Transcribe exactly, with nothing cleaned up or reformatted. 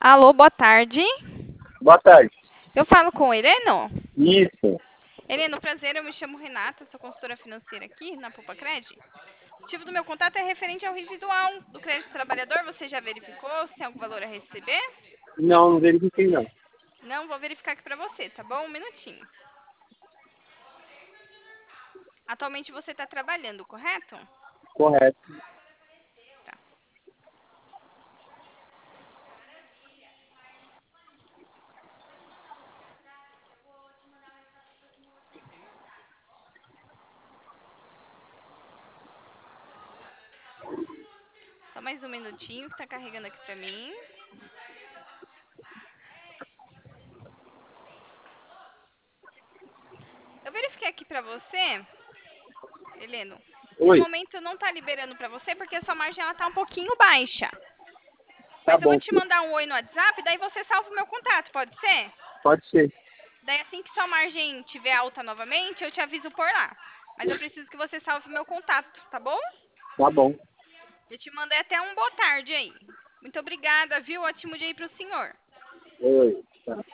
Alô, boa tarde. Boa tarde. Eu falo com o Heleno? Isso. Heleno, prazer, eu me chamo Renata, sou consultora financeira aqui na Poupa Cred. O motivo do meu contato é referente ao residual do crédito trabalhador. Você já verificou se tem algum valor a receber? Não, não verifiquei não. Não, vou verificar aqui pra você, tá bom? Um minutinho. Atualmente você está trabalhando, correto? Correto. Tá. Só mais um minutinho que tá carregando aqui pra mim. Eu verifiquei aqui pra você, Heleno. No Oi. momento não tá liberando pra você porque a sua margem ela tá um pouquinho baixa. Tá Mas eu vou bom. te mandar um oi no WhatsApp, daí você salva o meu contato, pode ser? Pode ser. Daí assim que sua margem tiver alta novamente, eu te aviso por lá. Mas eu preciso que você salve o meu contato, tá bom? Tá bom. Eu te mandei até um boa tarde aí. Muito obrigada, viu? Ótimo dia aí pro senhor. Oi. Tá.